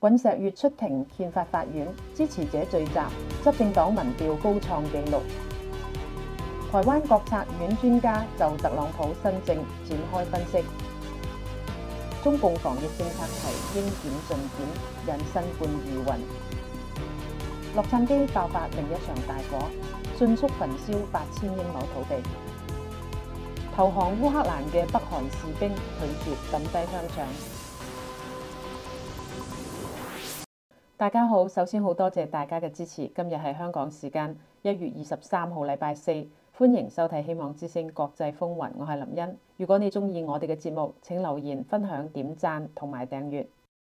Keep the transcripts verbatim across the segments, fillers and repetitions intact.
尹錫悅出庭憲法法院，支持者聚集，執政黨民調高創紀錄。台灣國策院專家就特朗普新政展開分析。中共防疫政策提應檢盡檢，引新冠疑雲。洛杉磯爆發另一場大火，迅速焚燒八千英畝土地。投降烏克蘭嘅北韓士兵拒絕抌低香腸。大家好，首先好多謝大家嘅支持。今日係香港時間一月二十三號，禮拜四，歡迎收睇希望之聲國際風雲，我係林茵。如果你中意我哋嘅節目，請留言、分享、點讚同埋訂閱。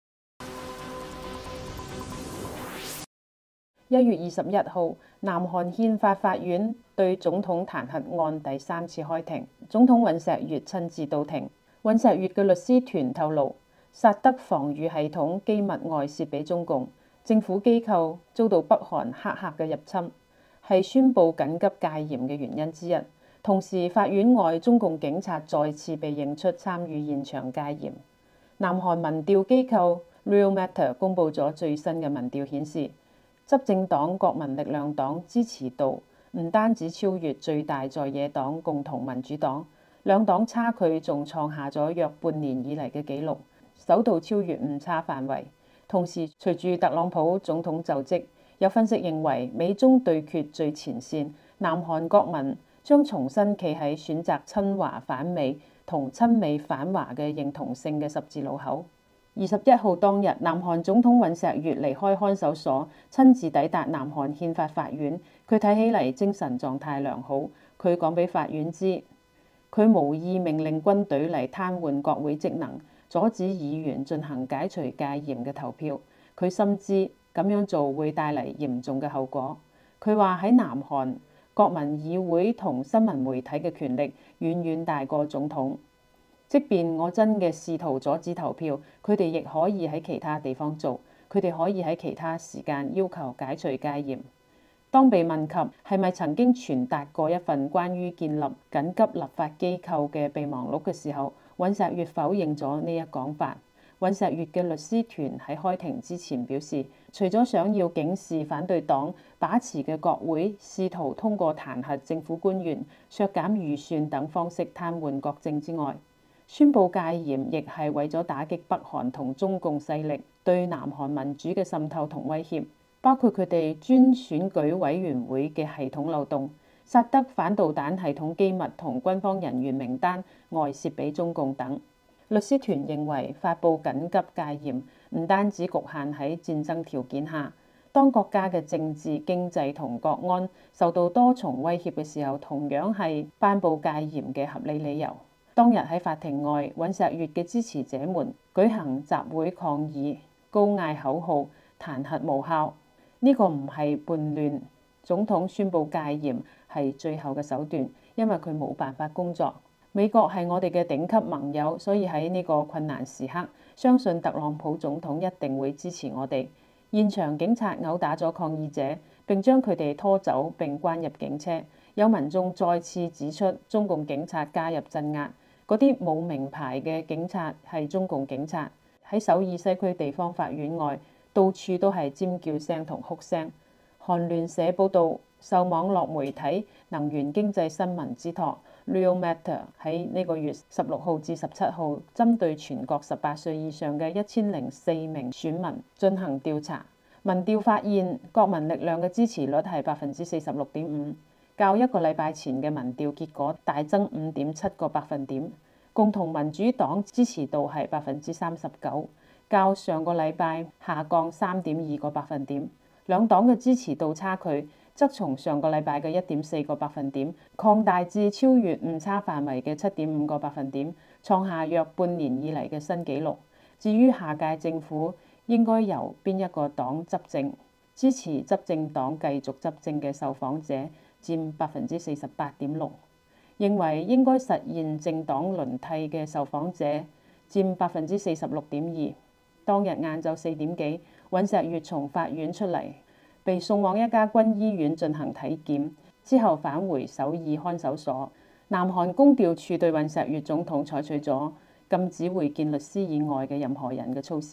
一月二十一號，南韓憲法法院對總統彈劾案第三次開庭，總統尹錫悅親自到庭。尹錫悅嘅律師團透露，薩德防禦系統機密外泄俾中共，政府機構遭到北韓黑客嘅入侵，係宣布緊急戒嚴嘅原因之一。同時，法院外中共警察再次被認出參與現場戒嚴。南韓民調機構 Real Matter 公佈咗最新嘅民調顯示，執政黨國民力量黨支持度唔單止超越最大在野黨共同民主黨，兩黨差距仲創下咗約半年以嚟嘅紀錄，首度超越誤差範圍。同時，隨住特朗普總統就職，有分析認為美中對決最前線，南韓國民將重新企喺選擇親華反美同親美反華嘅認同性嘅十字路口。二十一號當日，南韓總統尹錫悅離開看守所，親自抵達南韓憲法法院。佢睇起嚟精神狀態良好。佢講俾法院知，佢無意命令軍隊嚟癱瘓國會職能，阻止議員進行解除戒嚴嘅投票。佢深知咁樣做會帶嚟嚴重嘅後果。佢話喺南韓，國民議會同新聞媒體嘅權力遠遠大過總統。即便我真嘅試圖阻止投票，佢哋亦可以喺其他地方做。佢哋可以喺其他時間要求解除戒嚴。當被問及係咪曾經傳達過一份關於建立緊急立法機構嘅備忘錄嘅時候，尹錫悅否認咗呢一講法。尹錫悅嘅律師團喺開庭之前表示，除咗想要警示反對黨把持嘅國會試圖通過彈劾政府官員、削減預算等方式癱瘓國政之外，宣布戒嚴亦係為咗打擊北韓同中共勢力對南韓民主嘅滲透同威脅，包括佢哋專選舉委員會嘅系統漏洞、薩德反導彈系統機密同軍方人員名單外泄俾中共等。律師團認為，發布緊急戒嚴唔單止局限喺戰爭條件下，當國家嘅政治、經濟同國安受到多重威脅嘅時候，同樣係頒布戒嚴嘅合理理由。當日喺法庭外，尹錫悅嘅支持者們舉行集會抗議，高嗌口號，彈劾無效。呢、這個唔係叛亂，總統宣布戒嚴係最後嘅手段，因為佢冇辦法工作。美國係我哋嘅頂級盟友，所以喺呢個困難時刻，相信特朗普總統一定會支持我哋。現場警察毆打咗抗議者，並將佢哋拖走並關入警車。有民眾再次指出，中共警察加入鎮壓。嗰啲冇名牌嘅警察係中共警察。喺首爾西區地方法院外，到處都係尖叫聲同哭聲。韓聯社報導，受網絡媒體能源經濟新聞之託 Real Matter 喺呢個月十六號至十七號，針對全國十八歲以上嘅一千零四名選民進行調查。民調發現，國民力量嘅支持率係百分之四十六點五。較一個禮拜前嘅民調結果大增五點七個百分點，共同民主黨支持度係百分之三十九，較上個禮拜下降三點二個百分點。兩黨嘅支持度差距則從上個禮拜嘅一點四個百分點擴大至超越誤差範圍嘅七點五個百分點，創下約半年以嚟嘅新紀錄。至於下屆政府應該由邊一個黨執政，支持執政黨繼續執政嘅受訪者佔百分之四十八點六，認為應該實現政黨輪替嘅受訪者佔百分之四十六點二。當日晏晝四點幾，尹錫悅從法院出嚟，被送往一家軍醫院進行體檢，之後返回首爾看守所。南韓公調處對尹錫悅總統採取咗禁止會見律師以外嘅任何人嘅措施。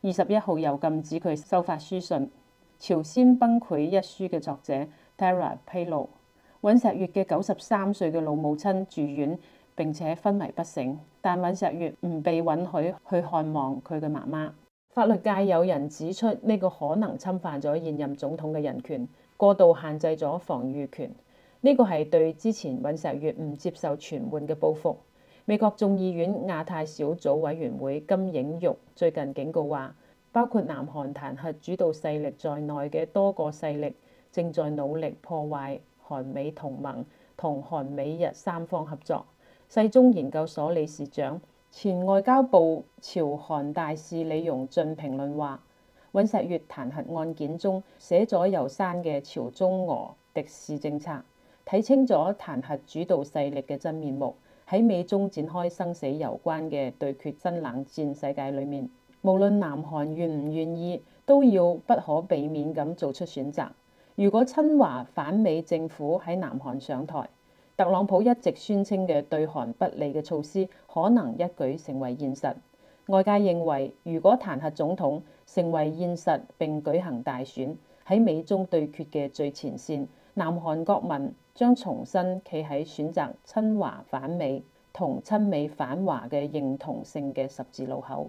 二十一號又禁止佢收發書信。《朝鮮崩潰》一書嘅作者 Tara 披露，尹錫悅嘅九十三歲嘅老母親住院並且昏迷不醒，但尹錫悅唔被允許去看望佢嘅媽媽。法律界有人指出，呢個可能侵犯咗現任總統嘅人權，過度限制咗防禦權。呢個係對之前尹錫悅唔接受傳喚嘅報復。美國眾議院亞太小組委員會金映玉最近警告話，包括南韓彈劾主導勢力在內嘅多個勢力正在努力破壞韓美同盟同韓美日三方合作。世宗研究所理事長、前外交部朝韓大使李容俊評論話，尹錫悅彈劾案件中寫咗又刪嘅朝中俄敵視政策，睇清咗彈劾主導勢力嘅真面目。喺美中展開生死攸關嘅對決新冷戰世界裏面，無論南韓願唔願意，都要不可避免咁做出選擇。如果親華反美政府喺南韓上台，特朗普一直宣稱嘅對韓不利嘅措施可能一舉成為現實。外界認為，如果彈劾總統成為現實並舉行大選，喺美中對決嘅最前線，南韓國民將重新企喺選擇親華反美同親美反華嘅認同性嘅十字路口。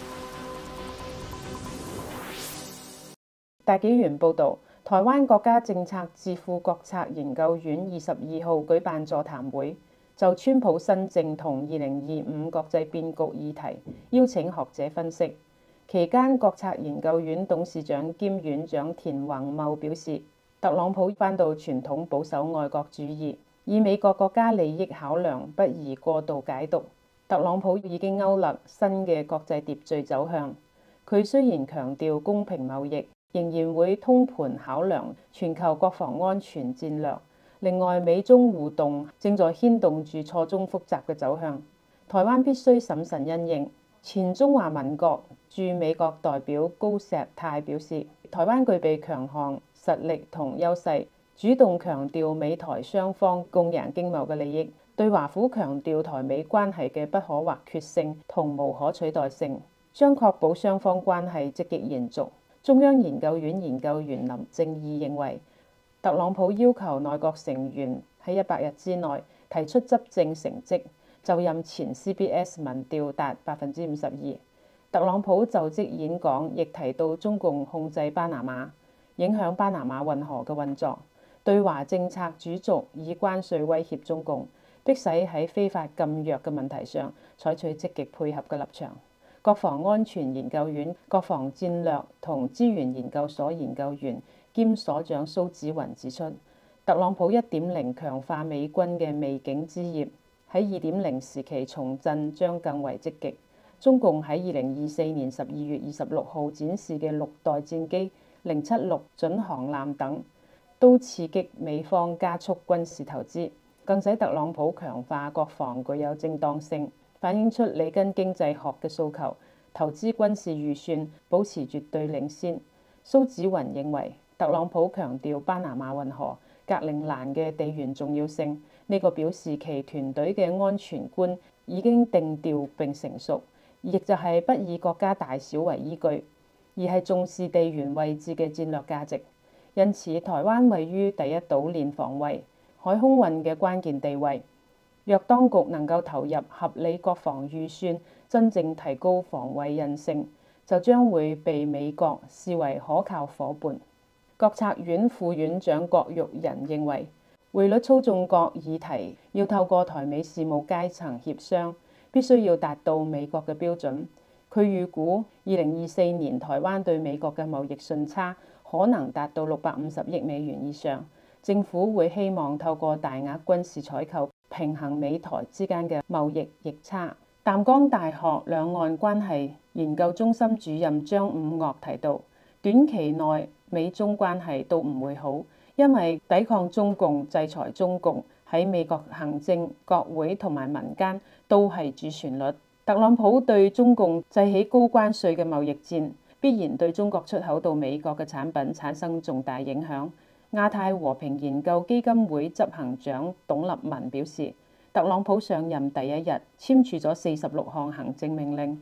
大紀元報導，台灣國家政策智庫國策研究院二十二號舉辦座談會，就川普新政同二零二五國際變局議題邀請學者分析。期間，國策研究院董事長兼院長田宏茂表示，特朗普返到傳統保守愛國主義，以美國國家利益考量，不宜過度解讀。特朗普已經勾勒新嘅國際秩序走向。佢雖然強調公平貿易，仍然會通盤考量全球國防安全戰略。另外，美中互動正在牽動住錯綜複雜嘅走向，台灣必須審慎因應。前中華民國駐美國代表高石泰表示，台灣具備強項實力同優勢，主動強調美台雙方共贏經貿嘅利益，對華府強調台美關係嘅不可或缺性同無可取代性，將確保雙方關係積極延續。中央研究院研究員林正義認為，特朗普要求內閣成員喺一百日之內提出執政成績，就任前 C B S 民調達百分之五十二。特朗普就職演講亦提到中共控制巴拿馬，影響巴拿馬運河嘅運作，對華政策主軸以關稅威脅中共，迫使喺非法禁藥嘅問題上採取積極配合嘅立場。國防安全研究院國防戰略同資源研究所研究員兼所長蘇子雲指出，特朗普一點零強化美軍嘅未竟之業，喺二點零時期重振將更為積極。中共喺二零二四年十二月二十六號展示嘅六代戰機零七六準航艦等，都刺激美方加速軍事投資，更使特朗普強化國防具有正當性，反映出里根經濟學嘅訴求，投資軍事預算保持絕對領先。蘇子雲認為，特朗普強調巴拿馬運河、格陵蘭嘅地緣重要性，呢個表示其團隊嘅安全觀已經定調並成熟，亦就係不以國家大小為依據，而係重視地緣位置嘅戰略價值。因此，台灣位於第一島鏈防衛、海空運嘅關鍵地位。若當局能夠投入合理國防預算，真正提高防衛韌性，就將會被美國視為可靠夥伴。國策院副院長郭玉仁認為，匯率操縱國議題要透過台美事務階層協商，必須要達到美國嘅標準。佢預估二零二四年台灣對美國嘅貿易順差可能達到六百五十億美元以上。政府會希望透過大額軍事採購平衡美台之間嘅貿易逆差。淡江大學兩岸關係研究中心主任張五岳提到，短期內美中關係都唔會好，因為抵抗中共、制裁中共喺美國行政、國會同埋民間都係主旋律。特朗普對中共制起高關稅嘅貿易戰，必然對中國出口到美國嘅產品產生重大影響。亞太和平研究基金會執行長董立文表示，特朗普上任第一日簽署咗四十六項行政命令，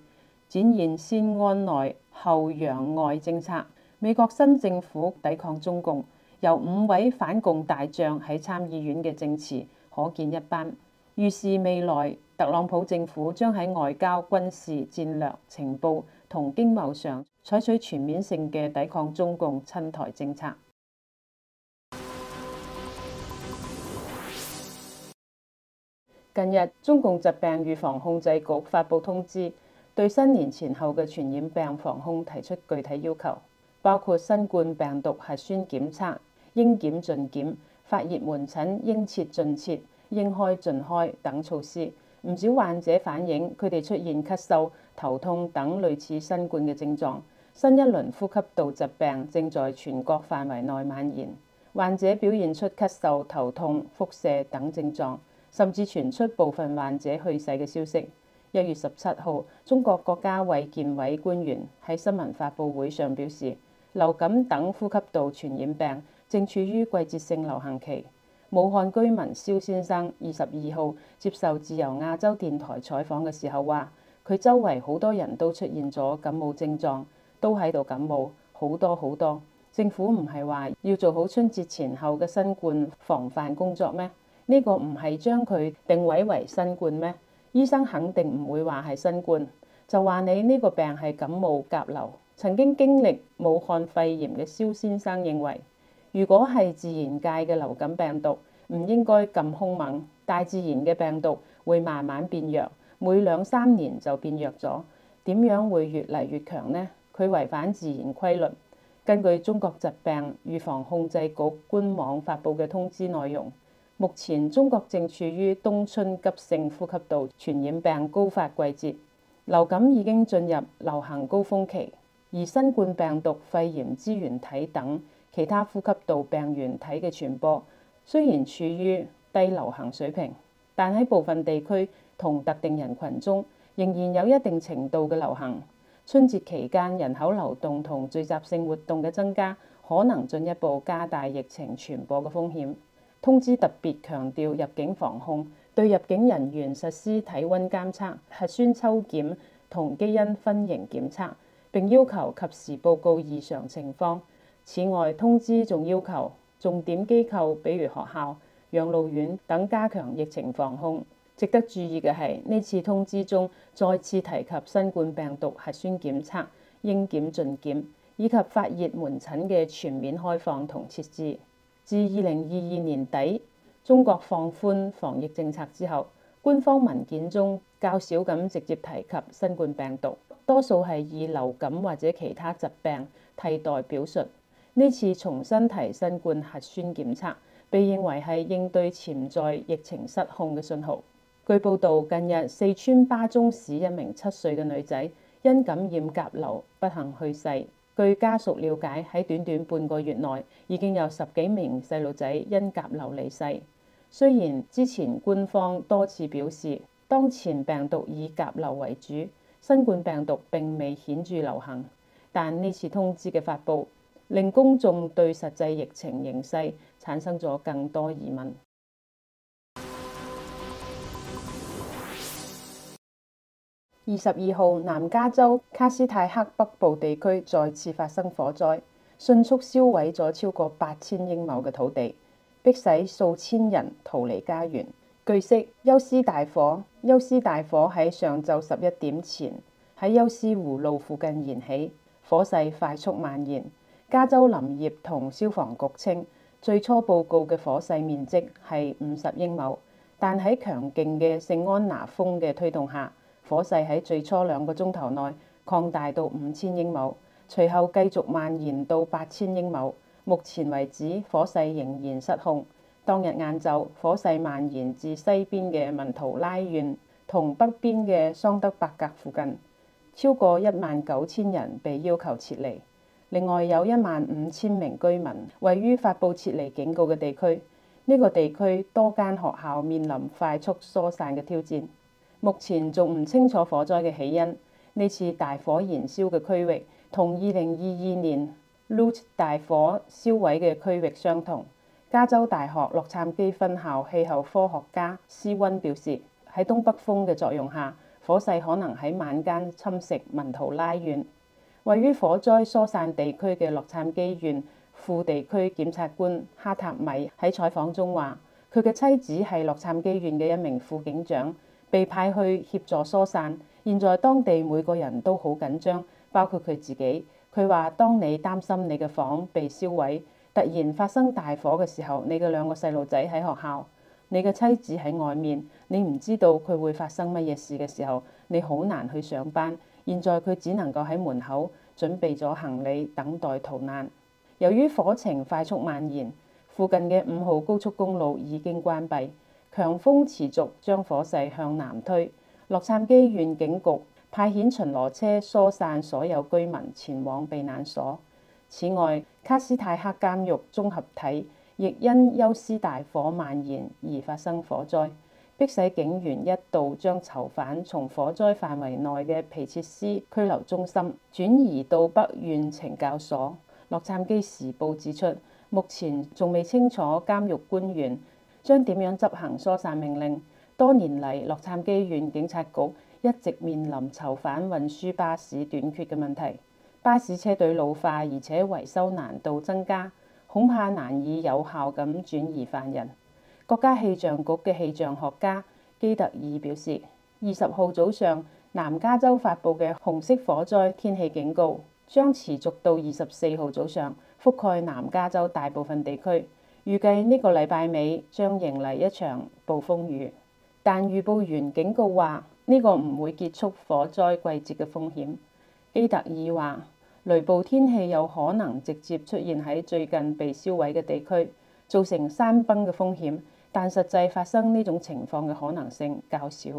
展現先安內後揚外政策。美國新政府抵抗中共，由五位反共大將喺參議院嘅證詞可見一斑。預示未來特朗普政府將喺外交、軍事、戰略、情報同經貿上採取全面性嘅抵抗中共親台政策。近日，中共疾病預防控制局發布通知，對新年前後嘅傳染病防控提出具體要求，包括新冠病毒核酸檢測應檢盡檢、發熱門診應設盡設、應開盡開等措施。唔少患者反映佢哋出現咳嗽、頭痛等類似新冠嘅症狀。新一輪呼吸道疾病正在全國範圍內蔓延，患者表現出咳嗽、頭痛、腹瀉等症狀，甚至傳出部分患者去世嘅消息。一月十七號，中國國家衛健委官員喺新聞發佈會上表示，流感等呼吸道傳染病正處於季節性流行期。武漢居民蕭先生二十二號接受自由亞洲電台採訪嘅時候話，佢周圍好多人都出現咗感冒症狀，都喺度感冒，好多好多。政府唔係話要做好春節前後嘅新冠防範工作咩？呢個唔係將佢定位為新冠咩？醫生肯定唔會話係新冠，就話你呢個病係感冒甲流。曾經經歷武漢肺炎嘅蕭先生認為，如果係自然界嘅流感病毒，唔應該咁兇猛。大自然嘅病毒會慢慢變弱，每兩三年就變弱咗，點樣會越嚟越強呢？佢違反自然規律。根據中國疾病預防控制局官網發布嘅通知內容，目前中國正處於冬春急性呼吸道傳染病高發季節，流感已經進入流行高峰期，而新冠病毒、肺炎支原體等其他呼吸道病原體嘅傳播雖然處於低流行水平，但喺部分地區同特定人群中仍然有一定程度嘅流行。春節期間人口流動同聚集性活動嘅增加，可能進一步加大疫情傳播嘅風險。通知特別強調入境防控，對入境人員實施體溫監測、核酸抽檢同基因分型檢測，並要求及時報告異常情況。此外，通知仲要求重點機構，比如學校、養老院等加強疫情防控。值得注意嘅係，呢次通知中再次提及新冠病毒核酸檢測應檢盡檢，以及發熱門診嘅全面開放同設置。自二零二二年底中國放寬防疫政策之後，官方文件中較少咁直接提及新冠病毒，多數係以流感或者其他疾病替代表述。呢次重新提新冠核酸檢測，被認為係應對潛在疫情失控嘅信號。據報道，近日四川巴中市一名七歲嘅女仔因感染甲流不幸去世。據家屬了解，喺短短半個月內已經有十幾名細路仔因甲流離世。雖然之前官方多次表示，當前病毒以甲流為主，新冠病毒並未顯著流行，但呢次通知嘅發布，令公眾對實際疫情形勢產生咗更多疑問。二十二號，南加州卡斯泰克北部地區再次發生火災，迅速燒毀咗超過八千英畝嘅土地，迫使數千人逃離家園。據悉，休斯大火，休斯大火喺上晝十一點前喺休斯湖路附近燃起，火勢快速蔓延。加州林業同消防局稱，最初報告嘅火勢面積係五十英畝，但喺強勁嘅聖安娜風嘅推動下，火勢喺最初兩個鐘頭內擴大到五千英畝，隨後繼續蔓延到八千英畝。目前為止，火勢仍然失控。當日晏晝，火勢蔓延至西邊嘅文圖拉縣同北邊嘅桑德伯格附近，超過一萬九千人被要求撤離。另外有一萬五千名居民位於發布撤離警告嘅地區。呢個地區多間學校面臨快速疏散嘅挑戰。目前仲唔清楚火災嘅起因。呢次大火燃燒嘅區域同二零二二年 Loot 大火燒毀嘅區域相同。加州大學洛杉磯分校氣候科學家斯溫表示，喺東北風嘅作用下， 火勢可能喺晚間侵蝕文圖拉縣。位於火災疏散地區嘅洛杉磯縣副地區檢察官哈塔米喺採訪中話，佢嘅妻子係洛杉磯縣嘅一名副警長，被派去協助疏散。現在當地每個人都好緊張，包括佢自己。佢話：當你擔心你嘅房被燒毀，突然發生大火嘅時候，你嘅兩個細路仔喺學校，你嘅妻子喺外面，你唔知道佢會發生乜嘢事嘅時候，你好難去上班。現在佢只能夠喺門口準備咗行李，等待逃難。由於火情快速蔓延，附近嘅五號高速公路已經關閉，強風持續將火勢向南推。洛杉磯縣警局派遣巡邏車疏散所有居民前往避難所。此外，卡斯泰克監獄綜合體亦因休斯大火蔓延而發生火災，迫使警員一度將囚犯從火災範圍內嘅皮切斯拘留中心轉移到北縣懲教所。洛杉磯時報指出，目前仲未清楚監獄官員將點樣執行疏散命令。多年嚟，洛杉磯縣警察局一直面臨囚犯運輸巴士短缺嘅問題，巴士車隊老化，而且維修難度增加，恐怕難以有效咁轉移犯人。國家氣象局嘅氣象學家基特爾表示，二十號早上南加州發布嘅紅色火災天氣警告將持續到二十四號早上，覆蓋南加州大部分地區。預計呢個禮拜尾將迎嚟一場暴風雨。但預報員警告話，呢個唔會結束火災季節嘅風險。基特爾話，雷暴天氣有可能直接出現喺最近被燒毀嘅地區，造成山崩嘅風險，但實際發生呢種情況嘅可能性較少。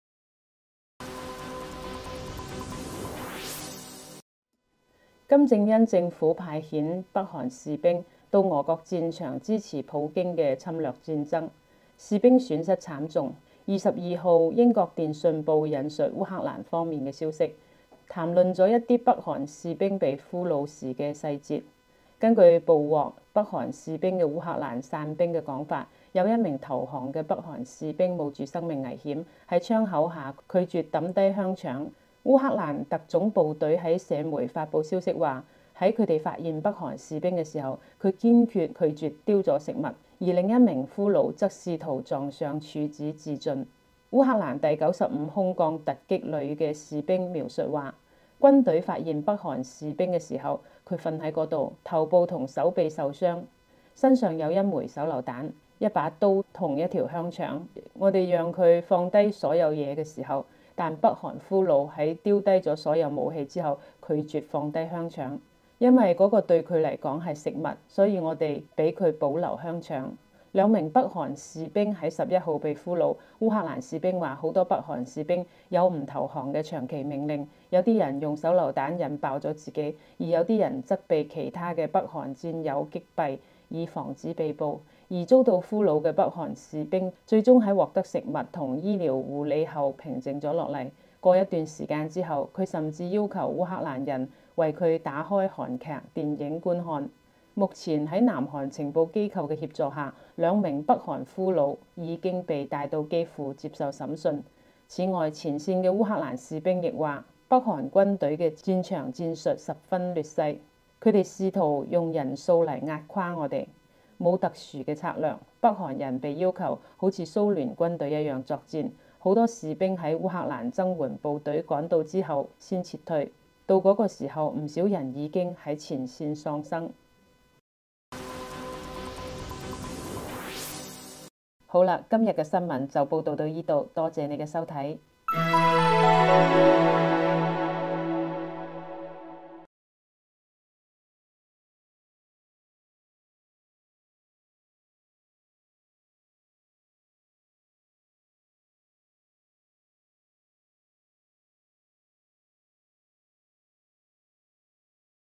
金正恩政府派遣北韓士兵到俄國戰場支持普京嘅侵略戰爭，士兵損失慘重。二十二號，英國電訊報引述烏克蘭方面嘅消息，談論咗一啲北韓士兵被俘虜時嘅細節。根據捕獲北韓士兵嘅烏克蘭傘兵嘅講法，有一名投降嘅北韓士兵冒住生命危險喺窗口下拒絕抌低香腸。烏克蘭特種部隊喺社媒發布消息話，喺佢哋發現北韓士兵嘅時候，佢堅決拒絕丟咗食物。而另一名俘虜則試圖撞上柱子自盡。烏克蘭第九十五空降突擊旅嘅士兵描述話，軍隊發現北韓士兵嘅時候，佢瞓喺嗰度，頭部同手臂受傷，身上有一枚手榴彈、一把刀同一條香腸。我哋讓佢放低所有嘢嘅時候，但北韓俘虜喺丟低咗所有武器之後，拒絕放低香腸。因為嗰個對佢嚟講係食物，所以我哋俾佢保留香腸。兩名北韓士兵喺十一號被俘虜。烏克蘭士兵話，好多北韓士兵有唔投降嘅長期命令，有啲人用手榴彈引爆咗自己，而有啲人則被其他嘅北韓戰友擊斃，以防止被捕。而遭到俘虜嘅北韓士兵最終喺獲得食物同醫療護理後平靜咗落嚟。過一段時間之後，佢甚至要求烏克蘭人為佢打開韓劇電影觀看。目前喺南韓情報機構嘅協助下，兩名北韓俘虜已經被帶到基輔接受審訊。此外，前線嘅烏克蘭士兵亦話，北韓軍隊嘅戰場戰術十分劣勢，佢哋試圖用人數嚟壓垮我哋，冇特殊嘅策略。北韓人被要求好似蘇聯軍隊一樣作戰，好多士兵喺烏克蘭增援部隊趕到之後先撤退。到嗰個時候，唔少人已經喺前線喪生。好啦，今日嘅新聞就報道到呢度，多謝你嘅收睇。